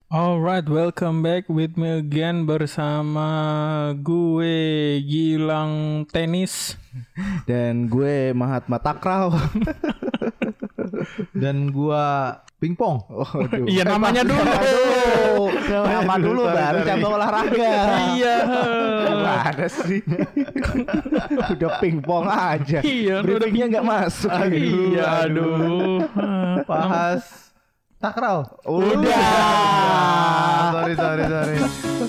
Alright, welcome back with me again bersama gue Gilang Tenis dan gue Mahatma Takraw dan gua Pingpong. Iya namanya dulu. Nama dulu baru cabang olahraga. Iya. Ada sih. Udah pingpong aja. Iya, briefingnya nggak masuk. Iya, aduh. Bahas Takraw. Udah. Sorry.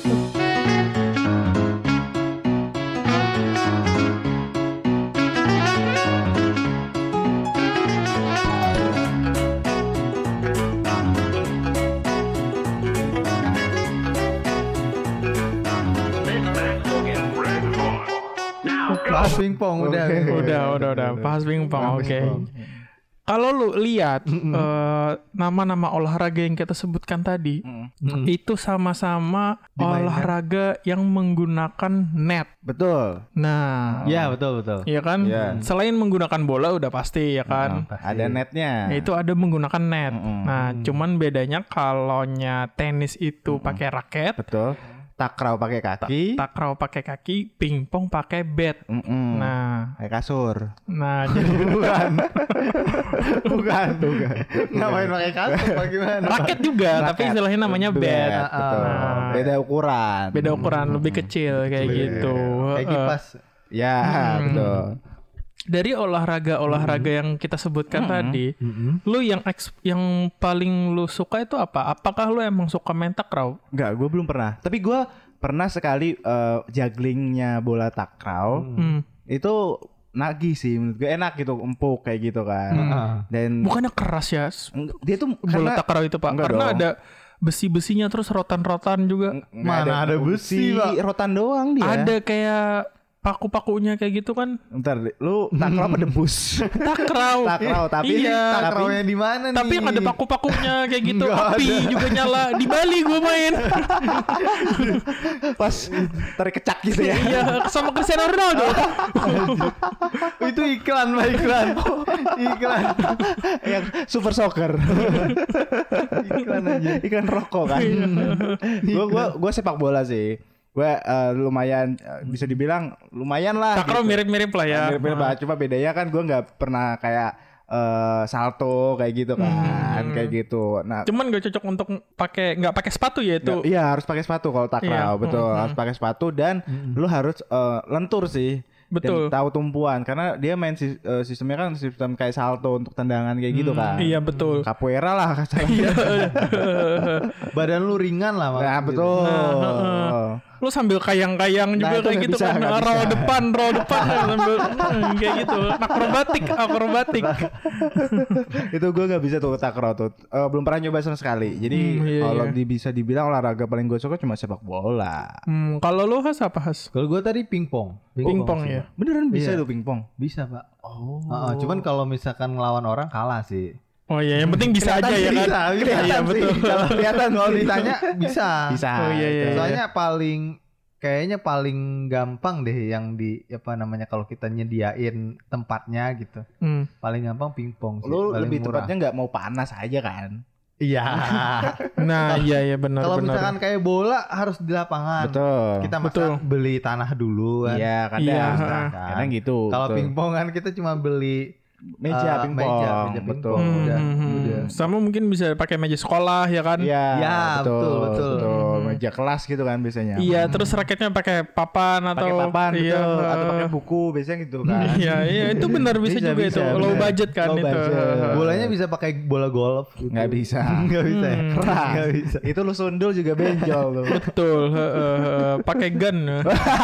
Bahas pingpong udah. Udah. Bahas pingpong. Oke. Kalau lu lihat nama-nama olahraga yang kita sebutkan tadi, itu sama-sama olahraga yang menggunakan net. Betul. Nah, Iya, betul. iya kan? Iya. Selain menggunakan bola udah pasti ya kan. Ada netnya. Itu ada menggunakan net. Nah, cuman bedanya kalaunya tenis itu pakai raket, Betul. Takraw pakai kaki. takraw pakai kaki, pingpong pakai bat. Nah, Pakai kasur. jadi Bukan. Ngapain pakai kasur bagaimana? raket juga, tapi istilahnya namanya bat. Betul. Nah, Beda ukuran. beda ukuran, lebih kecil kayak gitu. Kayak kipas. Ya, betul. Dari olahraga yang kita sebutkan tadi, lu yang paling lu suka itu apa? Apakah lu emang suka main takraw? Enggak, gue belum pernah. Tapi gue pernah sekali jugglingnya bola takraw. Itu nagih sih, menurut gue enak gitu, empuk kayak gitu kan. Dan Bukannya keras ya dia tuh bola takraw itu, Pak? Enggak Karena dong. ada besi-besinya terus rotan-rotan juga. Mana ada besi, Pak? rotan doang dia. Ada kayak paku-pakunya kayak gitu kan. Ntar lu takraw apa debus? Takraw. Takraw, tapi iya. Takrawnya di mana nih? Tapi yang ada paku-pakunya kayak gitu. Nggak Api juga nyala. Di Bali gue main. Pas tarik kecak gitu ya. Iya, sama Cristiano Ronaldo. Itu iklan, Pak, iklan. Yang super soccer. Iklan aja. Iklan rokok kan. Gue sepak bola sih. Gue lumayan bisa dibilang lumayan lah. Takraw gitu. mirip-mirip lah ya. Mirip-mirip lah. Cuma bedanya kan gue nggak pernah kayak salto kayak gitu kan, kayak gitu. Nah, Cuman gak cocok untuk nggak pakai sepatu ya itu. iya harus pakai sepatu kalau takraw, Iya. betul. Harus pakai sepatu dan lu harus lentur sih. Betul. Dan tahu tumpuan karena dia main sistemnya kan sistem kayak salto untuk tendangan kayak gitu kan. Iya betul. Capoeira lah kasarnya. Badan lu ringan lah, Pak. Nah, betul. Lu sambil kayang-kayang juga Nah, itu kayak nggak gitu bisa, kan. nggak Roll bisa. depan sambil kayak gitu. Akrobatik. Itu gue nggak bisa tuh takraw tuh. Belum pernah nyoba sama sekali. Jadi Iya, kalau iya. bisa dibilang olahraga paling gue suka cuma sepak bola. Kalau lu apa Has? Kalau gua tadi pingpong. Pingpong sih, ya. Pak. Beneran bisa Iya. tuh pingpong. Bisa, Pak. Cuman kalau misalkan ngelawan orang kalah sih. Oh iya, yang penting bisa aja ya kan. Iya betul. Kalau kelihatan Kalau ditanya bisa. bisa. Oh, iya. Soalnya kayaknya paling gampang deh yang kalau kita nyediain tempatnya gitu. Paling gampang pingpong sih. Lu paling lebih murah. tepatnya nggak mau panas aja kan? Iya. Nah, iya benar. Kalau misalkan kayak bola harus di lapangan. Betul. Kita Betul. beli tanah dulu kan. Iya, kadang. Iya. Kadang gitu. Kalau betul. pingpong kan kita cuma beli meja pingpong. meja Betul. pingpong. Udah. Sama mungkin bisa pakai meja sekolah ya kan. Iya, Ya, betul. Meja kelas gitu kan biasanya. Iya, terus raketnya pakai papan atau Pakai papan iya, betul atau pakai buku biasanya gitu kan. Iya, itu benar bisa juga itu. Low bener. budget kan Low itu. budget. Bolanya bisa pakai bola golf. Gitu. Nggak bisa. Nggak bisa. Ya? Keras. Nggak bisa. Itu lu sundul juga benjol lu. Betul, pakai gun.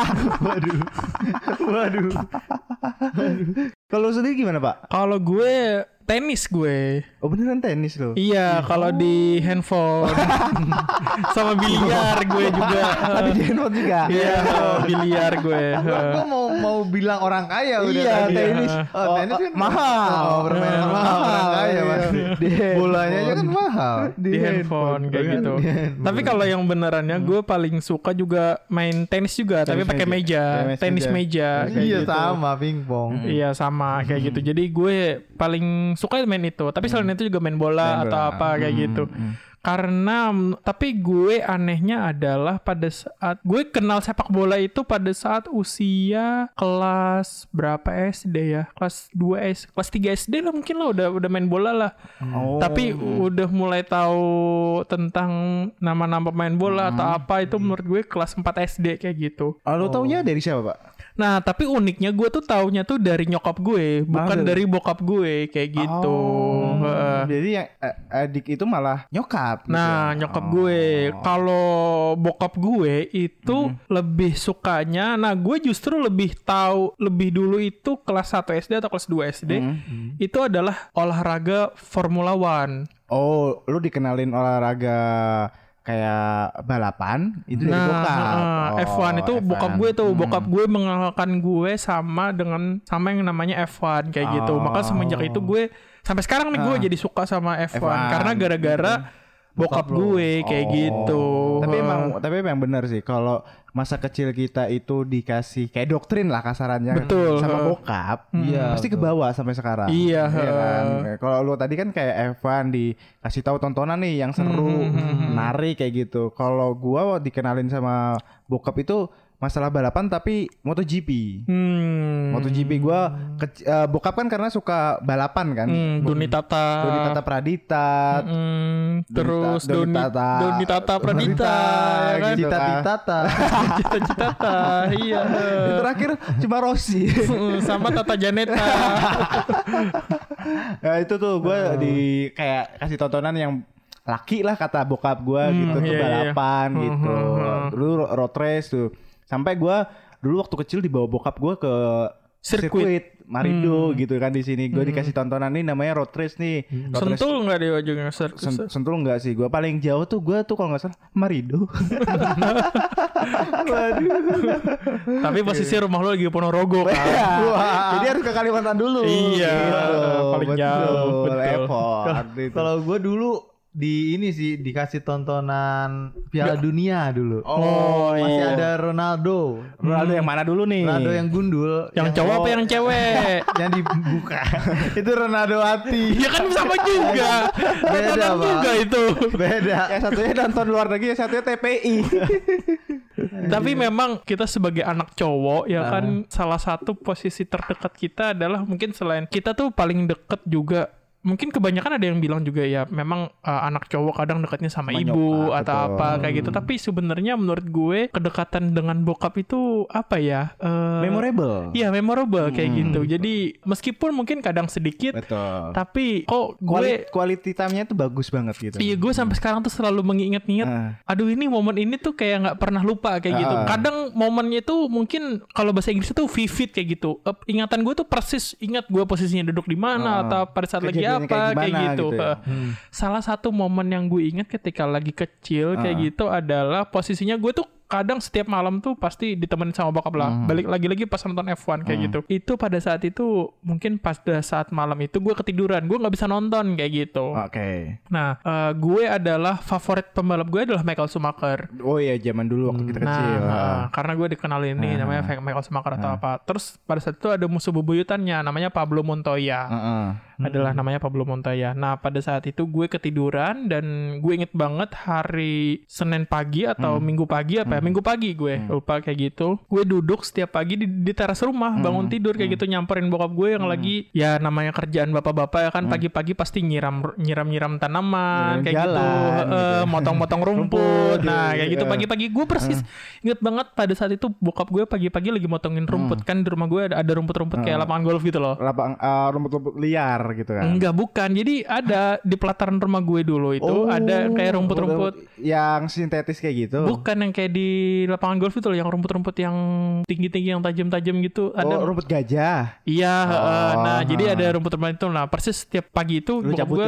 Waduh. Kalau lu sendiri gimana, Pak? Kalau gue tenis gue. Oh, beneran tenis lu. Iya, kalau di handphone sama biliar gue juga. Tapi di handphone juga. Iya, biliar gue. Gua mau bilang orang kaya udah Iya, tadi. tenis. Tenis kan mahal. permainan mahal orang kaya pasti. Bolanya aja kan mahal. Di handphone kayak gitu. Di handphone. Tapi kalau yang benerannya gue paling suka juga main tenis juga, tapi Tenis pakai meja, tenis meja kayak Iya gitu. sama pingpong. Iya sama kayak gitu. Jadi gue paling suka main itu. Tapi selain itu juga main bola Main atau bola. apa kayak gitu. Karena tapi gue anehnya adalah pada saat gue kenal sepak bola itu pada saat usia kelas berapa SD ya? Kelas 2 kelas 3 SD lah mungkin lah udah main bola lah. Tapi udah mulai tahu tentang nama-nama pemain bola atau apa itu menurut gue kelas 4 SD kayak gitu. Lu taunya dari siapa, Pak? Nah, tapi uniknya gue tuh taunya tuh dari nyokap gue, bukan dari bokap gue kayak gitu. Jadi yang adik itu malah nyokap. Nah, gitu. nyokap gue. Kalau bokap gue itu lebih sukanya, nah gue justru lebih tahu lebih dulu itu kelas 1 SD atau kelas 2 SD. Itu adalah olahraga Formula One. Oh, lu dikenalin olahraga kayak balapan itu dari bokap. F1 itu F1. Bokap gue tuh, bokap gue mengenalkan gue sama yang namanya F1 kayak gitu. Maka semenjak itu gue sampai sekarang nih gue jadi suka sama F1. Karena gara-gara bokap gue kayak gitu. Tapi emang benar sih kalau masa kecil kita itu dikasih kayak doktrin lah kasarannya. Betul. Sama bokap, pasti kebawa sampai sekarang. Iya kan. Kalau lu tadi kan kayak F1 dikasih tahu tontonan nih yang seru, menarik kayak gitu. Kalau gua dikenalin sama bokap itu masalah balapan tapi MotoGP. MotoGP gue bokap kan karena suka balapan kan. Doni Tata Pradita. Terus Doni Tata Pradita kan? Cita-cita. Iya. Terakhir cuma Rossi sama Tata Janeta. Nah, itu tuh gue di kayak kasih tontonan yang laki lah kata bokap gue gitu tuh balapan gitu. Dulu road race tuh. Sampai gue dulu waktu kecil dibawa bokap gue ke sirkuit Marido gitu kan di sini. Gue dikasih tontonan nih namanya road race nih. Sentul nggak di ujungnya? Sentul nggak sih? Gue paling jauh tuh gue tuh kalau nggak salah Marido. Tapi posisi rumah lo lagi Ponorogo kan. Jadi harus ke Kalimantan dulu. Iya. Gitu. Paling jauh. Kalau gue dulu di ini sih dikasih tontonan Piala Dunia dulu. Masih ada Ronaldo. Ronaldo yang mana dulu nih? Ronaldo yang gundul. Yang cowok apa yang cewek? Yang dibuka. Itu Ronaldo hati. Ya kan sama juga. Beda juga itu. Beda. Yang satunya nonton luar negeri, yang satunya TPI. Tapi memang kita sebagai anak cowok ya kan salah satu posisi terdekat kita adalah mungkin selain kita tuh paling deket juga. Mungkin kebanyakan ada yang bilang juga ya memang anak cowok kadang dekatnya sama ibu nyokap, atau betul. apa kayak gitu. Tapi sebenarnya menurut gue kedekatan dengan bokap itu apa ya? Memorable. Iya memorable kayak gitu. Jadi meskipun mungkin kadang sedikit, betul. Tapi kok gue quality time-nya tuh bagus banget gitu. Iya gue sampai sekarang tuh selalu mengingat-ingat. Aduh ini momen ini tuh kayak nggak pernah lupa kayak gitu. Kadang momennya tuh mungkin kalau bahasa Inggris itu vivid kayak gitu. Ingatan gue tuh persis ingat gue posisinya duduk di mana atau pada saat lagi apa kayak gitu. Ya? Salah satu momen yang gue ingat ketika lagi kecil kayak gitu adalah posisinya gue tuh kadang setiap malam tuh pasti ditemenin sama bokap lah. Balik lagi pas nonton F1 kayak gitu. Itu pada saat itu mungkin pada saat malam itu gue ketiduran, gue nggak bisa nonton kayak gitu. Oke. Nah, gue adalah favorit pembalap gue adalah Michael Schumacher. Oh iya, zaman dulu waktu kita kecil. Karena gue dikenalin nih namanya Michael Schumacher atau apa. Terus pada saat itu ada musuh bebuyutannya namanya Pablo Montoya. Adalah namanya Pablo Montoya. Nah, pada saat itu gue ketiduran dan gue inget banget hari Senin pagi atau Minggu pagi apa ya? Minggu pagi gue lupa kayak gitu. Gue duduk setiap pagi di teras rumah bangun tidur kayak gitu nyamperin bokap gue yang lagi ya namanya kerjaan bapak-bapak ya kan pagi-pagi pasti nyiram tanaman kayak jalan, gitu. Motong-motong rumput. Nah, kayak gitu pagi-pagi gue persis inget banget pada saat itu bokap gue pagi-pagi lagi motongin rumput kan di rumah gue ada rumput-rumput kayak lapangan golf gitu loh. Rumput-rumput liar gitu kan. Enggak, bukan. Jadi ada di pelataran rumah gue dulu itu ada kayak rumput-rumput yang sintetis kayak gitu. Bukan yang kayak di lapangan golf itu loh, yang rumput-rumput yang tinggi-tinggi yang tajam-tajam gitu. Ada rumput gajah. Iya, nah jadi ada rumput-rumput itu. Nah, persis setiap pagi itu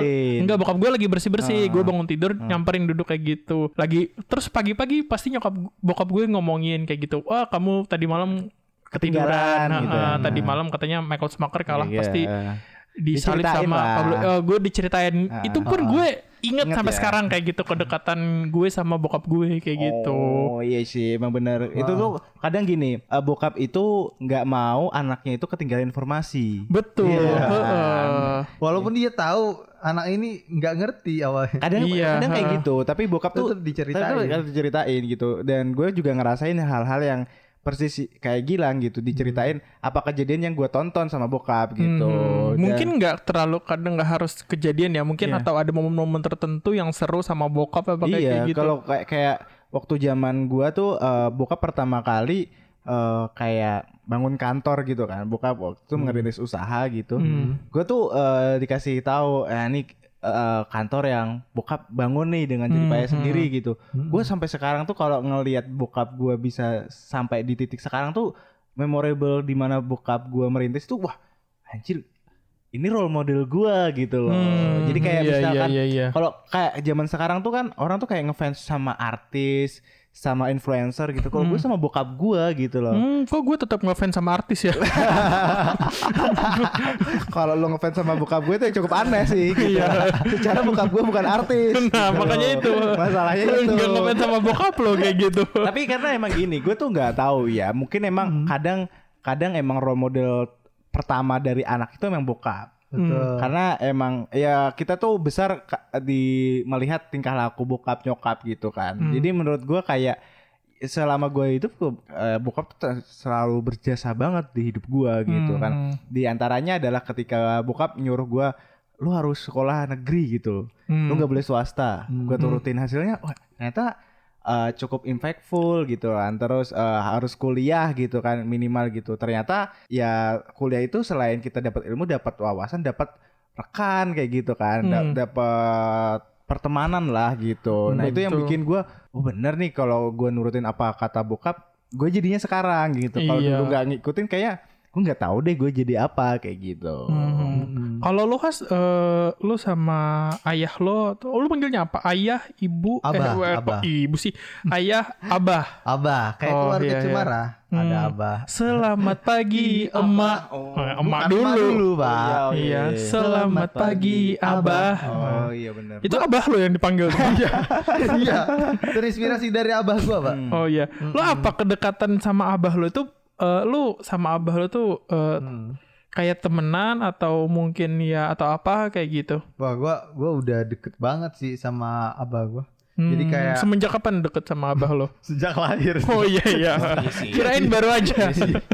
bokap gue lagi bersih-bersih. Gue bangun tidur nyamperin duduk kayak gitu. Lagi terus pagi-pagi pasti bokap gue ngomongin kayak gitu. Wah, kamu tadi malam ketiduran gitu. Tadi malam katanya Michael Schumacher kalah pasti disalib sama Pablo. Gue diceritain. Itu pun gue inget sampai sekarang kayak gitu kedekatan gue sama bokap gue kayak gitu. Oh iya sih emang bener. Itu tuh kadang gini, bokap itu nggak mau anaknya itu ketinggalan informasi. Betul. Walaupun dia tahu anak ini nggak ngerti awalnya. Kadang kayak gitu, tapi bokap tuh diceritain gitu. Dan gue juga ngerasain hal-hal yang persis kayak Gilang gitu, diceritain apa kejadian yang gue tonton sama bokap gitu. Mungkin nggak terlalu, kadang nggak harus kejadian ya, mungkin atau ada momen-momen tertentu yang seru sama bokap apa kayak gitu. Kalau kayak waktu zaman gue tuh bokap pertama kali kayak bangun kantor gitu kan, bokap waktu itu ngerintis usaha gitu. Gue tuh dikasih tahu ini kantor yang bokap bangun nih dengan jerih payah sendiri gitu. Gue sampai sekarang tuh kalau ngelihat bokap gue bisa sampai di titik sekarang tuh memorable, di mana bokap gue merintis tuh, wah anjir ini role model gue gitu loh. Jadi kayak misalkan kalau kayak zaman sekarang tuh kan orang tuh kayak ngefans sama artis, sama influencer gitu. Kalau gue sama bokap gue gitu loh. Kok gue tetap ngefans sama artis ya? Kalau lo ngefans sama bokap gue itu cukup aneh sih gitu. Secara bokap gue bukan artis. Nah gitu. Makanya itu masalahnya itu. Gak ngefans sama bokap lo kayak gitu. Tapi karena emang gini, gue tuh gak tahu ya. Mungkin emang kadang emang role model pertama dari anak itu emang bokap. Karena emang ya kita tuh besar melihat tingkah laku bokap nyokap gitu kan. Jadi menurut gue kayak selama gue hidup bokap tuh selalu berjasa banget di hidup gue gitu kan. Di antaranya adalah ketika bokap nyuruh gue, lu harus sekolah negeri gitu, lu nggak boleh swasta. Gue turutin, hasilnya wah ternyata cukup impactful gitu kan. Terus harus kuliah gitu kan minimal gitu. Ternyata ya kuliah itu selain kita dapat ilmu, dapat wawasan, dapat rekan kayak gitu kan, dapat pertemanan lah gitu. Nah itu yang bikin gue, oh bener nih kalau gue nurutin apa kata bokap, gue jadinya sekarang gitu. Kalau dulu nggak ngikutin kayak gue nggak tahu deh gue jadi apa kayak gitu. Kalau lo lo sama ayah lo panggilnya apa? Ayah, ibu, abah. Ibu sih, ayah, abah. Abah, kayak keluarga Cemara. Ada abah. Selamat pagi, emak. Emak dulu, Pak. Iya. Selamat pagi, abah. Oh iya benar. Itu abah lo yang dipanggil. Iya. Terinspirasi dari abah gua, Pak. Oh iya. Lo apa kedekatan sama abah lo itu? Lu sama abah lu tuh kayak temenan atau mungkin ya atau apa kayak gitu? Wah, gua udah deket banget sih sama abah gua. Jadi kayak semenjak kapan deket sama abah lo? Sejak lahir. Oh iya. Kirain baru aja.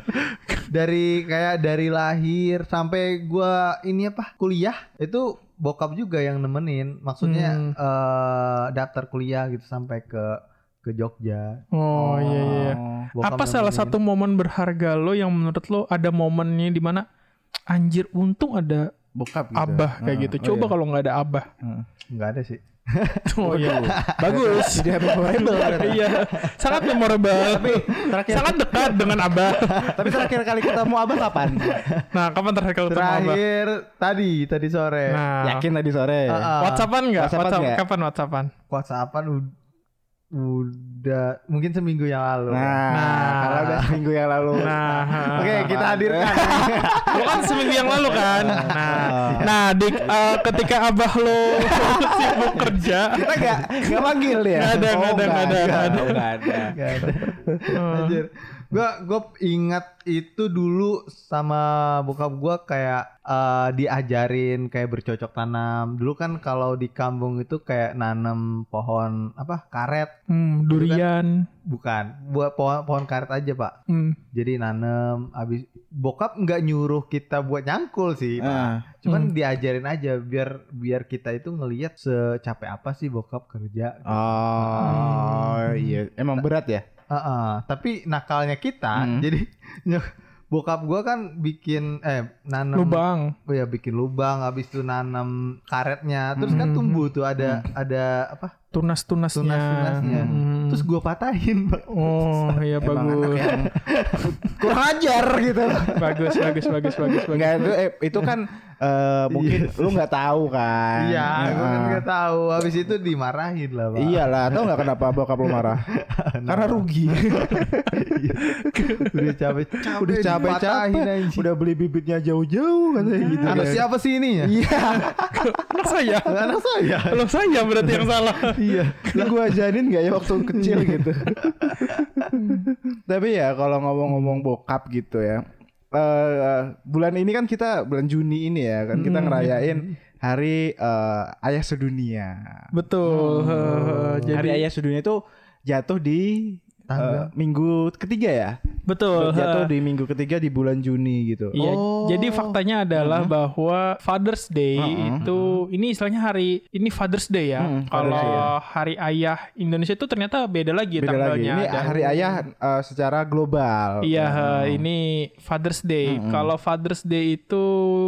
dari lahir sampai gua kuliah itu bokap juga yang nemenin. Maksudnya daftar kuliah gitu sampai ke Jogja. Oh iya. Apa salah satu momen berharga lo yang menurut lo ada momennya di mana anjir untung ada bokap gitu. Abah kayak gitu. Coba kalau nggak ada abah. Nggak ada sih. Oh iya. Bagus. Dia memorable. Iya. Sangat memorable. Tapi sangat dekat dengan abah. Tapi terakhir kali ketemu abah kapan? Nah, kapan terakhir kali ketemu abah? Tadi sore. Nah, yakin tadi sore. WhatsAppan nggak? Kapan WhatsAppan? WhatsAppan udah mungkin seminggu yang lalu. Kalau udah seminggu yang lalu. Oke, kita hadirkan. Lo kan seminggu yang lalu kan. Ketika abah lo sibuk kerja, kita nggak manggil dia. Nggak ada. Anjir. Gue ingat itu dulu sama bokap gue kayak diajarin kayak bercocok tanam. Dulu kan kalau di kampung itu kayak nanam pohon karet. Durian. Bukan, buat pohon karet aja Pak. Jadi nanam. Abis bokap nggak nyuruh kita buat nyangkul sih Pak. Cuman diajarin aja biar kita itu ngelihat secapek apa sih bokap kerja. Iya, emang berat ya. Tapi nakalnya kita, jadi bokap gua kan bikin nanam lubang. Oh ya, bikin lubang, habis itu nanam karetnya. Terus kan tumbuh tuh ada apa? Tunas-tunasnya. Terus gua patahin. Oh, iya bagus. Kurang ajar gitu. Bagus. Enggak, itu kan mungkin lu nggak tahu kan. Iya, gua kan nggak tahu. Habis itu dimarahin lah, Pak. Iyalah, tahu nggak kenapa bokap lu marah? Karena rugi. Udah capek-capek. Udah beli bibitnya jauh-jauh katanya gitu. Anak siapa sih ini ya? Iya. Anak saya berarti yang salah. Iya. Lu gua ajarin nggak ya waktu kecil gitu. Tapi ya kalau ngomong-ngomong bokap gitu ya. Bulan ini kan kita bulan Juni ini ya kan kita ngerayain Hari Ayah Sedunia. Betul. Jadi Hari Ayah Sedunia itu jatuh di minggu ketiga ya. Betul. Jatuh di minggu ketiga di bulan Juni gitu. Iya. Jadi faktanya adalah bahwa Father's Day itu ini istilahnya ini Father's Day ya. Kalau Hari Ayah Indonesia itu ternyata beda lagi tanggalnya. Ini Hari Ayah secara global. Iya, ini Father's Day. Kalau Father's Day itu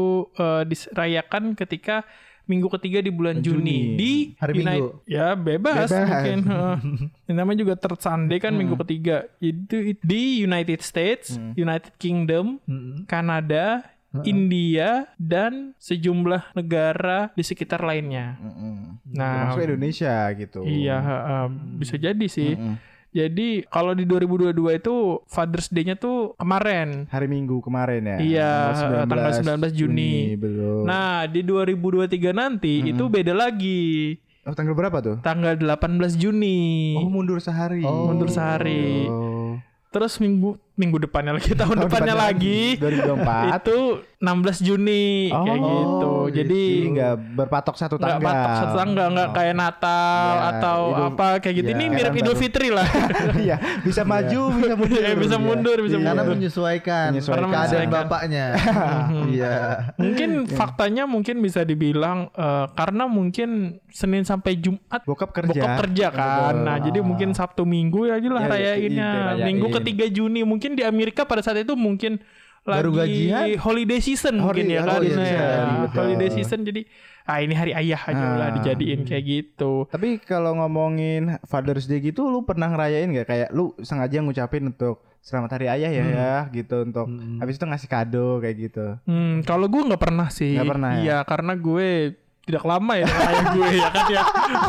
dirayakan ketika minggu ketiga di bulan Juni di hari Minggu. Ya bebas. Mungkin. Yang namanya juga third Sunday kan minggu ketiga. Itu di United States, United Kingdom, Kanada, India dan sejumlah negara di sekitar lainnya. Nah, termasuk Indonesia gitu. Iya, bisa jadi sih. Jadi kalau di 2022 itu Father's Day-nya tuh kemarin. Hari Minggu kemarin ya. Iya, tanggal 19 Juni. Belum. Nah, di 2023 nanti itu beda lagi. Oh, tanggal berapa tuh? Tanggal 18 Juni. Oh, mundur sehari. Mundur sehari. Terus minggu depannya lagi, tahun depannya lagi 2024 itu 16 Juni kayak gitu. Jadi nggak berpatok satu tanggal. Nggak patok satu tanggal, nggak kayak Natal atau apa kayak gitu. Ini mirip Idul Fitri lah. Iya, bisa maju, bisa mundur. Bisa mundur, bisa mundur. Karena menyesuaikan keadaan bapaknya. Iya. Mungkin faktanya mungkin bisa dibilang karena mungkin Senin sampai Jumat bokap kerja kan. Nah, jadi mungkin Sabtu Minggu ya lah rayainnya. Minggu ketiga Juni mungkin di Amerika pada saat itu mungkin baru lagi gajian, holiday season mungkin ya kan. Holiday betul. season jadi ini hari ayah aja lah dijadiin kayak gitu. Tapi kalau ngomongin Father's Day gitu lu pernah ngerayain gak? Kayak lu sengaja ngucapin untuk selamat hari ayah ya gitu untuk habis itu ngasih kado kayak gitu. Kalau gue nggak pernah sih. Nggak pernah. Iya, karena gue tidak lama ya dengan ayah gue ya kan ya.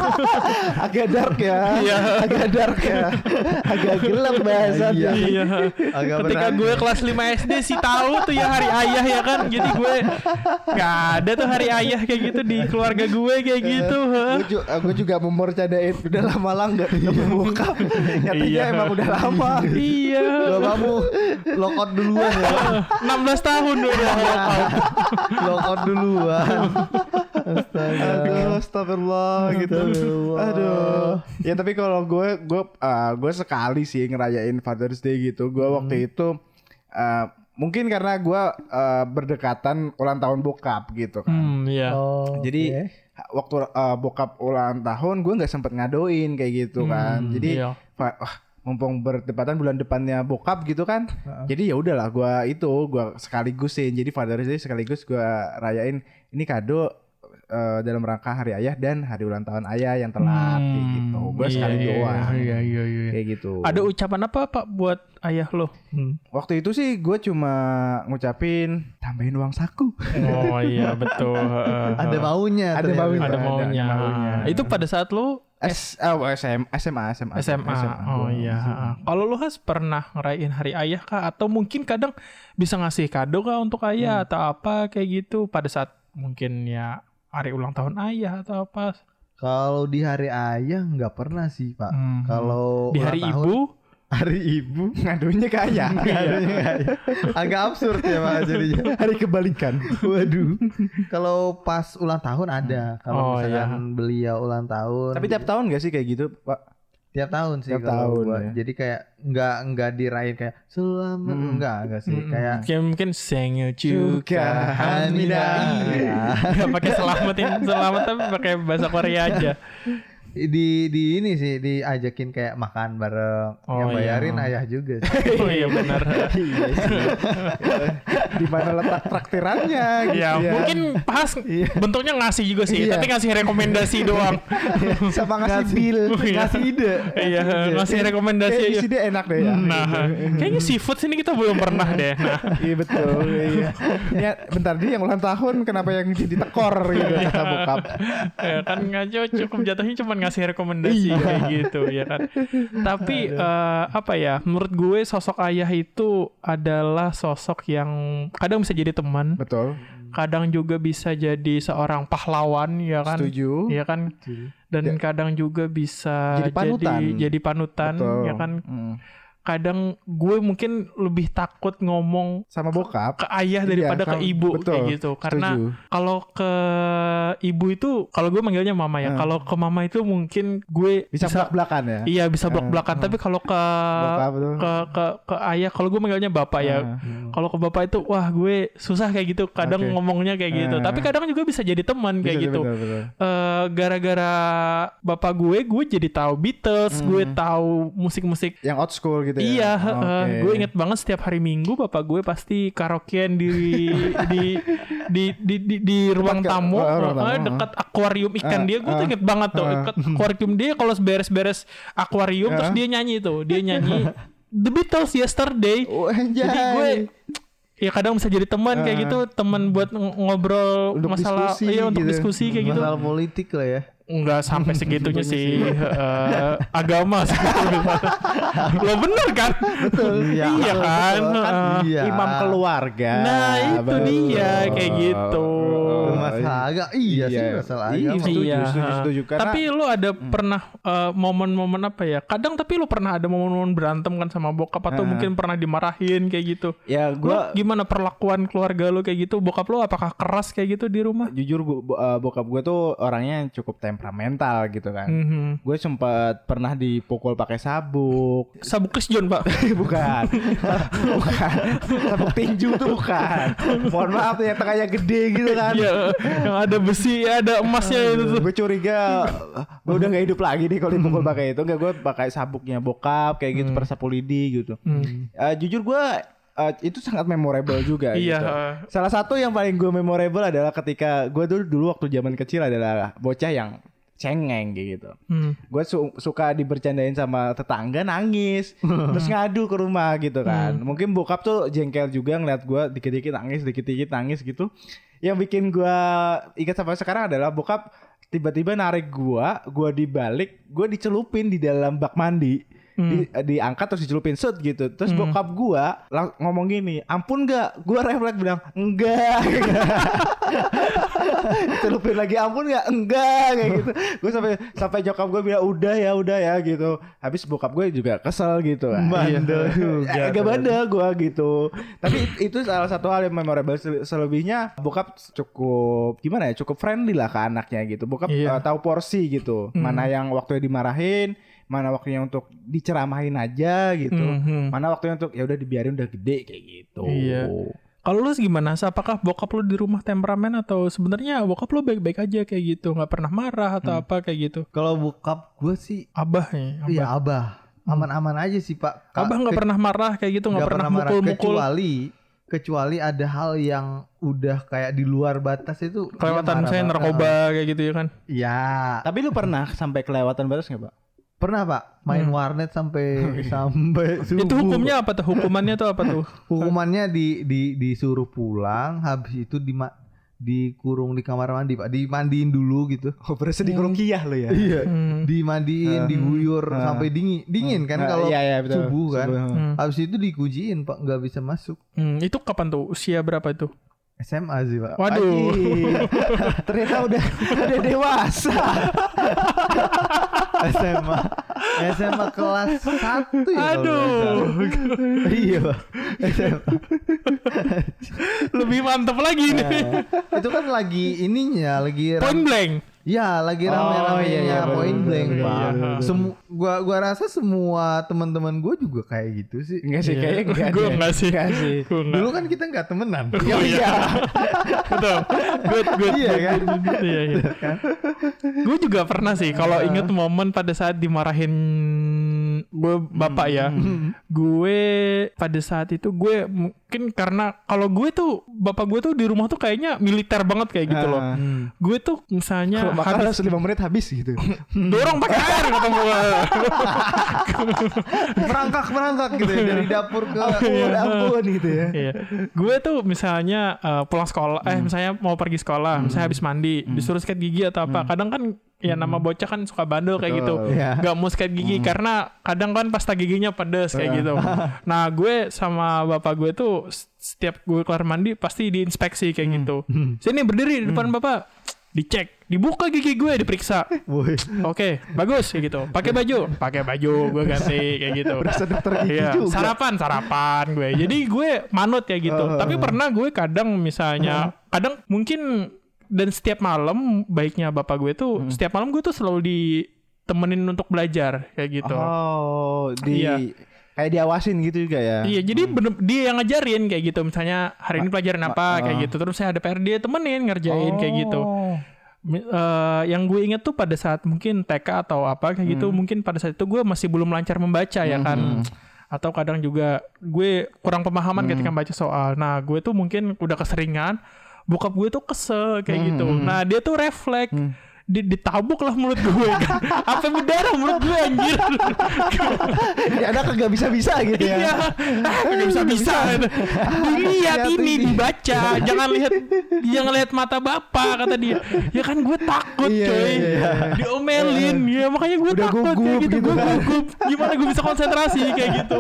Agak dark ya. Iya. Agak dark ya. Agak gelap bahasanya. Iya. Ketika gue kelas 5 SD sih tahu tuh ya hari ayah ya kan. Jadi gue nggak ada tuh hari ayah kayak gitu di keluarga gue kayak gitu. Gue juga mau bercandain udah lama lah nggak bokap. Nyatanya emang udah lama. Iya. Kamu lockout duluan ya. 16 tahun udah lockout duluan. Aduh, astagfirullah gitu. Aduh. Ya tapi kalau gue sekali sih ngerayain Father's Day gitu. Gue waktu itu mungkin karena gue berdekatan ulang tahun bokap gitu kan. Iya. Jadi waktu bokap ulang tahun gue nggak sempet ngadoin kayak gitu kan. Jadi mumpung berdepatan bulan depannya bokap gitu kan. Jadi ya udahlah gue sekaligusin. Jadi Father's Day sekaligus gue rayain ini kado dalam rangka hari ayah dan hari ulang tahun ayah yang telat kayak gitu. Gue sekali doang. Iya. Kayak gitu. Ada ucapan apa Pak buat ayah lo? Waktu itu sih gue cuma ngucapin tambahin uang saku. Oh iya betul. Ada maunya. Ada maunya. Itu pada saat lo SMA. Oh iya. Kalau lo pernah ngerayain hari ayah kah? Atau mungkin kadang bisa ngasih kado kah untuk ayah atau apa kayak gitu pada saat mungkin ya hari ulang tahun ayah atau apa? Kalau di hari ayah nggak pernah sih Pak. Kalau di hari ibu ngadunya ke ayah. Agak absurd ya Pak jadinya. Hari kebalikan. Waduh. Kalau pas ulang tahun ada. Kalau misalkan beliau ulang tahun. Tapi tiap tahun nggak sih kayak gitu Pak? Tiap tahun sih kalau gua. Ya. Jadi kayak nggak dirayain kayak selamat enggak sih kayak mungkin Sengil Chuka Hamida. Enggak pakai selamat tapi pakai bahasa Korea aja. Di ini sih diajakin kayak makan bareng. Yang bayarin ayah juga sih. Oh iya benar. Di mana letak traktirannya gitu ya. Mungkin pas bentuknya ngasih juga sih, tapi ngasih rekomendasi doang. Sama ngasih bill, ngasih ide. Iya, ngasih rekomendasi. Isi dia enak deh ya. Nah, kayaknya seafood sini kita belum pernah deh. Nah, iya betul. Iya. Ya, bentar dia yang ulang tahun kenapa yang jadi tekor gitu kata bokap. Ya kan ngaco cukup jatuhnya cuma ngasih rekomendasi kayak gitu ya kan. Tapi apa ya? Menurut gue sosok ayah itu adalah sosok yang kadang bisa jadi teman. Betul. Kadang juga bisa jadi seorang pahlawan ya kan. Setuju. Ya kan. Dan kadang juga bisa jadi panutan Betul. ya kan. kadang gue mungkin lebih takut ngomong sama bokap ke ayah daripada ke ibu, betul, kayak gitu. Karena setuju. kalau ke ibu itu, kalau gue manggilnya mama ya. Kalau ke mama itu mungkin gue bisa belak-belakan ya. Iya, bisa belak-belakan. Tapi kalau ke ayah, kalau gue manggilnya bapak ya. Kalau ke bapak itu, wah gue susah kayak gitu. Kadang ngomongnya kayak gitu. Tapi kadang juga bisa jadi teman kayak gitu. Gara-gara bapak gue jadi tahu Beatles, gue tahu musik-musik yang old school gitu ya. Iya, gue inget banget setiap hari Minggu bapak gue pasti karaokean di ruang tamu, dekat akuarium ikan dia. Gue tuh inget banget tuh, dekat akuarium dia. Kalau beres-beres akuarium terus dia nyanyi The Beatles Yesterday. Jadi gue ya kadang bisa jadi teman kayak gitu, teman buat ngobrol untuk masalah diskusi, untuk gitu. diskusi kayak gitu. Masalah politik lah ya. Enggak sampai segitunya sih. Agama sih. Lo bener kan? Betul. Iya kan? Iya. Imam keluarga. Nah itu dia kayak gitu. Masalah agak sih masalah agama. Setuju. Karena tapi lo ada pernah momen-momen apa ya? Kadang tapi lo pernah ada momen-momen berantem kan sama bokap atau mungkin pernah dimarahin kayak gitu. Ya Lo gimana perlakuan keluarga lo kayak gitu? Bokap lo apakah keras kayak gitu di rumah? jujur bokap gue tuh orangnya yang cukup temperamental gitu kan. Gue sempat pernah dipukul pakai sabuk. Sabuk John Pak? Bukan. Sabuk tinju tuh bukan. Mohon maaf tuh yang tengahnya gede gitu kan. Iya, yang ada besi, ada emasnya itu tuh. Gue curiga gue udah gak hidup lagi nih kalau dipukul pakai itu. Enggak, gue pakai sabuknya bokap kayak gitu, per sapu lidi gitu. Jujur gue itu sangat memorable juga Iya. gitu. Salah satu yang paling gue memorable adalah ketika gue dulu waktu zaman kecil adalah bocah yang cengeng kayak gitu. Gue suka dibercandain sama tetangga, nangis terus ngadu ke rumah gitu kan. Mungkin bokap tuh jengkel juga ngeliat gue dikit-dikit nangis gitu. Yang bikin gue ingat sampai sekarang adalah bokap tiba-tiba narik gue dibalik, gue dicelupin di dalam bak mandi. Diangkat terus dicelupin set gitu. Terus bokap gua ngomong gini, ampun gak? Gua refleks bilang enggak. Celupin lagi, ampun gak? Enggak kayak gitu. Gua sampai nyokap gua bilang udah ya gitu. Habis bokap gue juga kesel gitu kan. Bandel juga. Agak bandel gua gitu. Tapi itu salah satu hal yang memorable. Selebihnya bokap cukup gimana ya? Cukup friendly lah ke anaknya gitu. Bokap tahu porsi gitu. Mana yang waktunya dimarahin, mana waktunya untuk diceramahin aja gitu, mana waktunya untuk ya udah dibiarin udah gede kayak gitu. Iya. Kalau lu gimana? Apakah bokap lu di rumah temperamen atau sebenarnya bokap lu baik-baik aja kayak gitu, nggak pernah marah atau apa kayak gitu? Kalau bokap gue sih Abah ya. iya abah, aman-aman aja sih Pak. Abah nggak pernah marah kayak gitu, nggak pernah marah, mukul-mukul. Kecuali ada hal yang udah kayak di luar batas itu. Kelewatan saya narkoba kayak gitu ya kan? Iya. Tapi lu pernah sampai kelewatan batas nggak Pak? Pernah Pak, main warnet sampai subuh. Itu hukumnya apa tuh? Hukumannya tuh apa tuh? Hukumannya disuruh pulang, habis itu dikurung di kamar mandi Pak, dimandiin dulu gitu. Oh, berasa di Rukiah lo ya. Iya. Dimandiin, diguyur sampai dingin kan kalau subuh kan. Habis itu dikujiin Pak, nggak bisa masuk. Itu kapan tuh? Usia berapa itu? SMA sih Pak. Waduh. Ternyata udah dewasa. SMA kelas 1 ya. Aduh. Iya Pak. SMA. Lebih mantep lagi nih. Itu kan lagi lagi Point blank. Ya, lagi rame-ramenya Point Blank, Pak. Iya. Gua rasa semua teman-teman gue juga kayak gitu sih. Enggak sih, kayaknya enggak. Gue enggak sih. Dulu kan kita enggak temenan. Iya. Betul. Good. Iya kan? Iya. Gue juga pernah sih kalau inget momen pada saat dimarahin gue bapak ya. Gue pada saat itu gue mungkin karena kalau gue tuh bapak gue tuh di rumah tuh kayaknya militer banget kayak gitu loh. Gue tuh misalnya habis 5 menit habis gitu. Dorong pakai air kata gue. Merangkak gitu ya dari dapur ke ampun gitu ya. Iya. Gue tuh misalnya pulang sekolah, misalnya mau pergi sekolah, misalnya habis mandi, disuruh sikat gigi atau apa. Kadang kan ya nama bocah kan suka bandel kayak gitu. Gak mau sikat gigi karena kadang kan pasta giginya pedes kayak gitu. Nah gue sama bapak gue tuh setiap gue keluar mandi pasti diinspeksi kayak gitu. Sini berdiri di depan bapak. dicek, dibuka gigi gue, diperiksa. Oke, bagus kayak gitu. Pakai baju gue ganti kayak gitu. Berasa dokter gigi juga. Sarapan gue. Jadi gue manut ya gitu. Tapi pernah gue kadang misalnya, kadang mungkin dan setiap malam baiknya bapak gue tuh setiap malam gue tuh selalu ditemenin untuk belajar kayak gitu. Kayak diawasin gitu juga ya. Iya, jadi dia yang ngajarin kayak gitu. Misalnya hari ini pelajaran apa kayak gitu. Terus saya ada PR dia temenin ngerjain kayak gitu. Yang gue inget tuh pada saat mungkin TK atau apa kayak gitu. Mungkin pada saat itu gue masih belum lancar membaca ya kan. Atau kadang juga gue kurang pemahaman ketika baca soal. Nah gue tuh mungkin udah keseringan. Bokap gue tuh kesel kayak gitu. Nah dia tuh refleks. Ditabuk lah mulut gue kan. Apa berdarah mulut gue anjir. Ya anak kagak bisa-bisa gitu ya. Iya. Kagak bisa-bisa. Dilihat ini dibaca. Jangan lihat mata bapak kata dia. Ya kan gue takut coy. Diomelin. Ya makanya gue takut kayak gitu. Gue gugup. Gimana gue bisa konsentrasi kayak gitu.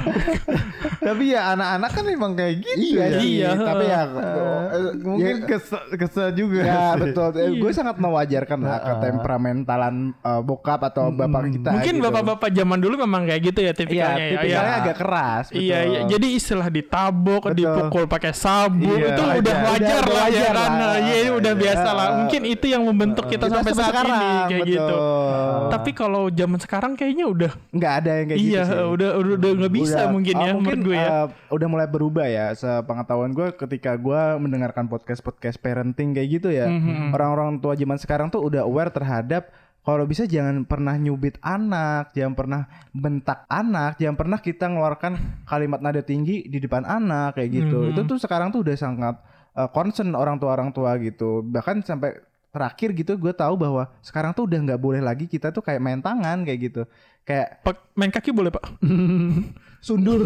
Tapi ya anak-anak kan emang kayak gitu. Iya. Tapi ya mungkin kesel juga. Ya betul. Gue sangat mewajarkan ketemperamentalan bokap atau bapak kita. Mungkin gitu. Bapak-bapak zaman dulu memang kayak gitu ya tipikalnya. Iya, tipikalnya agak keras. Iya, jadi istilah ditabok, dipukul pakai sabuk itu udah wajar lah ya kan. Iya, udah biasa lah. Mungkin itu yang membentuk kita sampai saat ini kayak gitu. Tapi kalau zaman sekarang kayaknya udah nggak ada yang kayak gitu sih. Iya, udah nggak bisa mungkin ya menurut gue ya. Udah mulai berubah ya. Sepengetahuan gue ketika gue mendengarkan podcast parenting kayak gitu ya. Orang-orang tua zaman sekarang tuh udah aware terhadap kalau bisa jangan pernah nyubit anak, jangan pernah bentak anak, jangan pernah kita ngeluarkan kalimat nada tinggi di depan anak kayak gitu. Itu tuh sekarang tuh udah sangat concern orang tua gitu. Bahkan sampai terakhir gitu gue tahu bahwa sekarang tuh udah nggak boleh lagi kita tuh kayak main tangan kayak gitu. Kayak main kaki boleh pak? Sundur.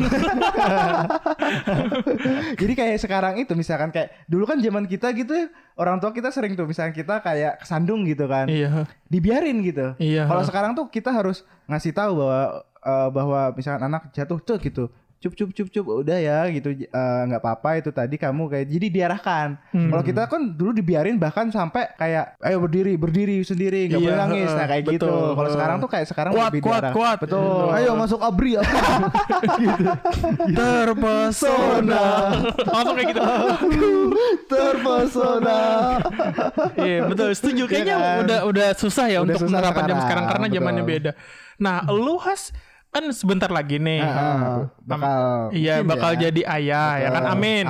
Jadi kayak sekarang itu misalkan kayak dulu kan zaman kita gitu orang tua kita sering tuh misalkan kita kayak kesandung gitu kan. Iya. Dibiarin gitu. Iya. Kalau sekarang tuh kita harus ngasih tahu bahwa misalkan anak jatuh tuh gitu. Cup udah ya gitu nggak apa-apa itu tadi kamu kayak jadi diarahkan. Kalau kita kan dulu dibiarin bahkan sampai kayak ayo berdiri sendiri nggak boleh nangis nah kayak gitu. Kalau sekarang tuh kayak sekarang lebih diarah. Kuat. Betul. Ayo masuk abri apa gitu. Terpesona. Langsung kayak gitu. Terpesona. Iya betul setuju kayaknya udah susah ya untuk menerapkan zaman sekarang karena zamannya beda. Nah lu kan sebentar lagi nih bakal jadi ayah ya kan amin.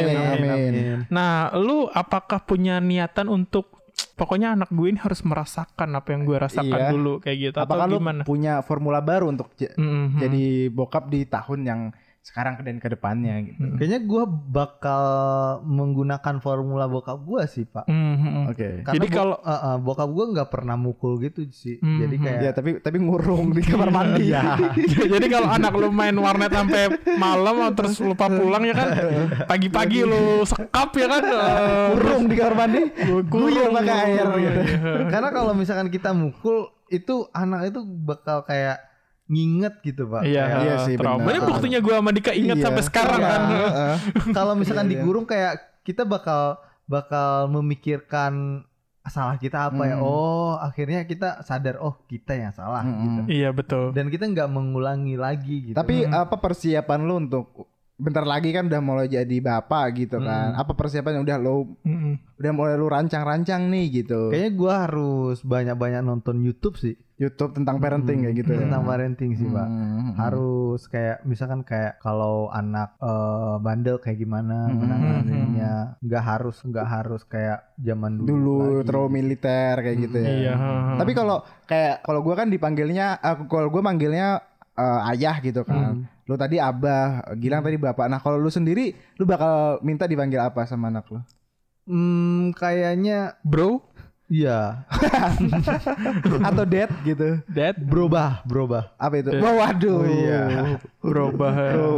Nah lu apakah punya niatan untuk pokoknya anak gue ini harus merasakan apa yang gue rasakan dulu kayak gitu apakah atau gimana? Lu punya formula baru untuk jadi bokap di tahun yang sekarang dan ke depannya gitu. Kayaknya gue bakal menggunakan formula bokap gue sih pak. Oke. Jadi kalau bokap gue nggak pernah mukul gitu sih. Jadi kayak ya tapi ngurung di kamar mandi. Jadi kalau anak lu main warnet sampai malam terus lupa pulang ya kan pagi-pagi lu sekap ya kan kurung di kamar mandi. Guyur pakai air gitu. Karena kalau misalkan kita mukul itu anak itu bakal kayak nginget gitu pak. Iya sih benar. Banyak buktinya gue sama Dika inget sampai sekarang kan. Kalau misalkan digurung kayak kita bakal memikirkan salah kita apa ya. Oh akhirnya kita sadar kita yang salah gitu. Iya betul. Dan kita nggak mengulangi lagi gitu. Tapi apa persiapan lu untuk bentar lagi kan udah mulai jadi bapak gitu kan. Apa persiapan yang udah mulai lu rancang-rancang nih gitu. Kayaknya gue harus banyak-banyak nonton YouTube sih. YouTube tentang parenting kayak gitu ya. Tentang parenting sih pak. Harus kayak misalkan kayak kalau anak bandel kayak gimana menanganinya. Nggak harus kayak zaman dulu terlalu militer kayak gitu ya. Iya. Tapi kalau gue kan dipanggilnya kalau gue manggilnya ayah gitu kan. Lu tadi abah, Gilang tadi bapak. Nah kalau lu sendiri lu bakal minta dipanggil apa sama anak lu? Kayaknya bro. Iya. Atau dead gitu. Dead Berubah. Apa itu? Waduh. Iya. berubah.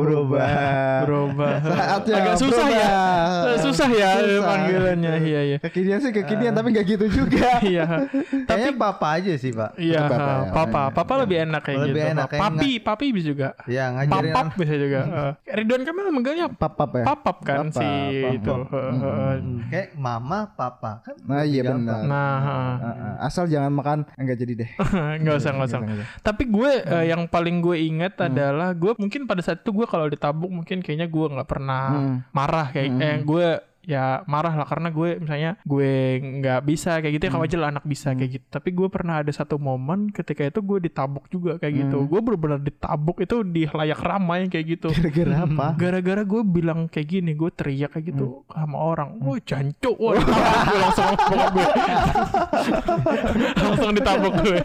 Saatnya Agak susah berubah. ya. Susah ya Susah. panggilannya. Iya. Kekinian sih kekinian tapi nggak gitu juga. Iya. Kayaknya papa aja sih, Pak. Iya, Papa ya. papa lebih enak kayak Lebih gitu. enak, kayak Papi bisa juga. Ya, ngajarin Papap bisa juga. Ridwan Kamil manggilnya Papap ya. papap kan Papap, si papap. itu. kayak mama, papa kan. Nah iya lebih benar. gampang. Nah, Asal jangan makan enggak jadi deh. nggak usah. Tapi gue yang paling gue ingat adalah gue mungkin pada saat itu gue kalau ditabuk mungkin kayaknya gue nggak pernah marah kayak gue ya marah lah karena gue misalnya gue nggak bisa kayak gitu ya kalau aja lah anak bisa kayak gitu. Tapi gue pernah ada satu momen ketika itu gue ditabuk juga kayak gitu. Gue benar-benar ditabuk itu di layak ramai kayak gitu. Gara-gara apa? Gara-gara gue bilang kayak gini, gue teriak kayak gitu sama orang. Wah jancuk, wah ditabuk gue langsung bokap gue. Langsung ditabuk gue.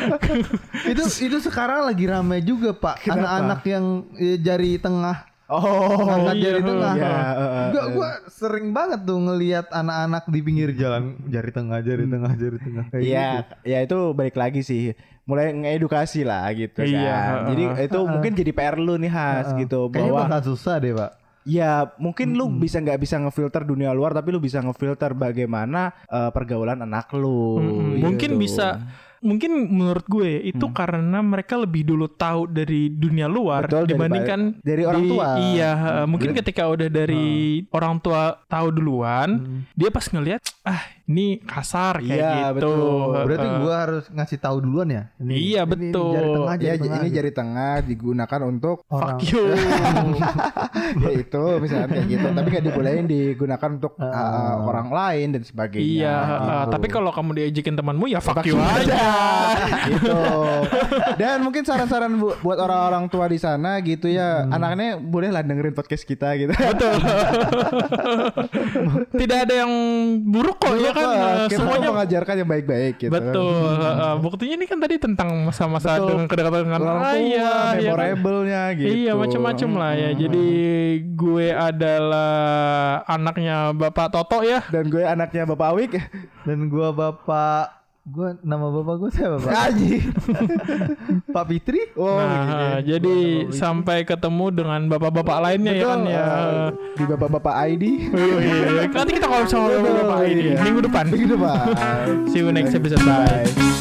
Itu sekarang lagi ramai juga, Pak. Kenapa? Anak-anak yang jari tengah. Angkat jari tengah. Iya, Gue sering banget tuh ngelihat anak-anak di pinggir jalan jari tengah kayak Iya, gitu. ya itu balik lagi sih. Mulai ngedukasi lah gitu kan. Iya, Jadi itu mungkin jadi PR lu nih Has gitu Kayaknya bahwa bakal susah deh, Pak. ya mungkin lu nggak bisa ngefilter dunia luar tapi lu bisa ngefilter bagaimana pergaulan anak lu. Mungkin gitu. bisa. Mungkin menurut gue itu karena mereka lebih dulu tahu dari dunia luar Betul, dibandingkan dari orang tua. Iya, mungkin ketika udah dari orang tua tahu duluan, dia pas ngelihat ini kasar kayak Iya, gitu. betul. Berarti gua harus ngasih tahu duluan ya. Iya, betul. Jari tengah, Ya, ini jari tengah digunakan untuk Fuck you. ya itu misalnya kayak gitu tapi nggak dibolehin digunakan untuk orang lain dan sebagainya. Iya, gitu. tapi kalau kamu diajakin temanmu ya fuck you aja. Gitu. Dan mungkin saran-saran buat orang-orang tua di sana gitu ya, anaknya boleh lah dengerin podcast kita gitu. Betul. Tidak ada yang buruk kok ya kan. Kita Semuanya mengajarkan yang baik-baik gitu. betul. Buktinya ini kan tadi tentang masa-masa Betul. dengan kedekatan dengan Orang tua, ayah, ya kan? memorable-nya gitu. Iya macam-macam lah ya. Jadi gue adalah anaknya Bapak Toto ya. Dan gue anaknya Bapak Awik. Dan nama bapak gue siapa, Pak? Aji. Pak Fitri? Oh, Nah, gitu. jadi sampai ketemu dengan bapak-bapak lainnya ya kan ya. Di Bapak-bapak ID. Nanti kita kalau sama bapak-bapak ini ya. Minggu depan. Minggu depan. See you next episode. Bye.